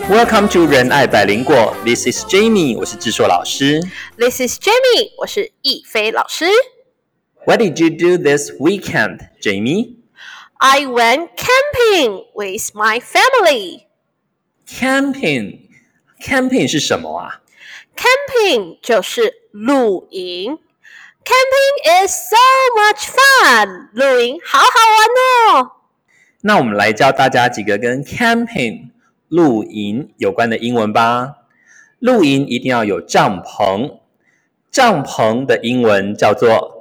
Welcome to 仁爱百灵果 This is Jamie 我是智硕老师 This is Jamie 我是亦菲老师 What did you do this weekend, Jamie? I went camping with my family. Camping 是什么啊？ Camping 就是露营。Camping is so much fun. 露营好好玩哦。 那我们来教大家几个跟 camping 露营有关的英文吧。露营一定要有帐篷，帐篷的英文叫做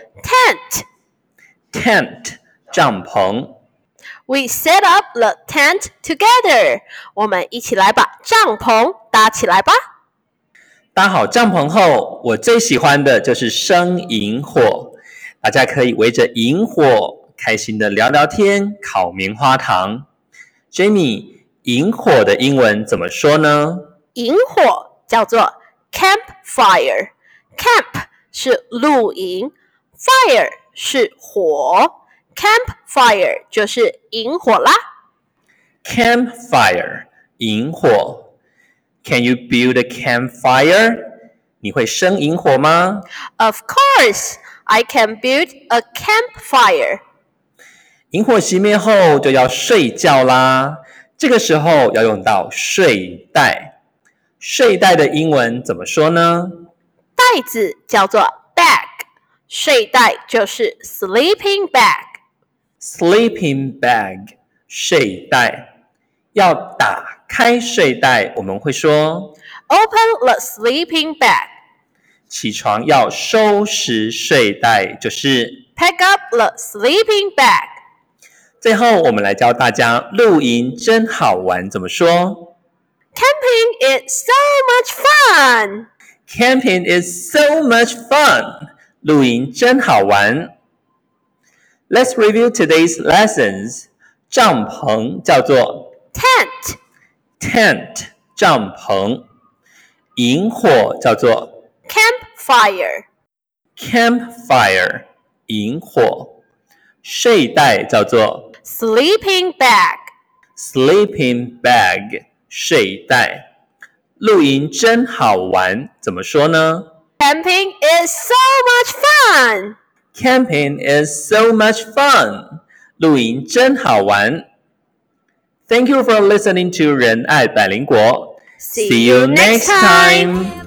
tent 帐篷。 We set up the tent together. 我们一起来把帐篷搭起来吧。 搭好帐篷后，我最喜欢的就是生营火，大家可以围着营火开心的聊聊天，烤棉花糖。Jamie， 营火的英文怎么说呢？ 营火叫做 campfire. Camp 是露营 ，fire 是火 ，campfire 就是营火啦。 Campfire 营火。Can you build a campfire? 你会生营火吗？ Of course, I can build a campfire. 营火熄灭后就要睡觉啦，这个时候要用到睡袋。睡袋的英文怎么说呢？ 袋子叫做 bag， 睡袋就是 sleeping bag。Sleeping bag 睡袋。要打开睡袋，我们会说 Open the sleeping bag. 起床要收拾睡袋，就是 Pack up the sleeping bag. 最后我们来教大家露营真好玩怎么说。 Camping is so much fun. Camping is so much fun. 露营真好玩。Let's review today's lessons. 帐篷叫做Tent 帐篷。营火叫做 Campfire 营火。睡袋叫做 Sleeping bag 睡袋。露营真好玩怎么说呢？ Camping is so much fun. Camping is so much fun. 露营真好玩。Thank you for listening to 仁爱百灵果。See you next time.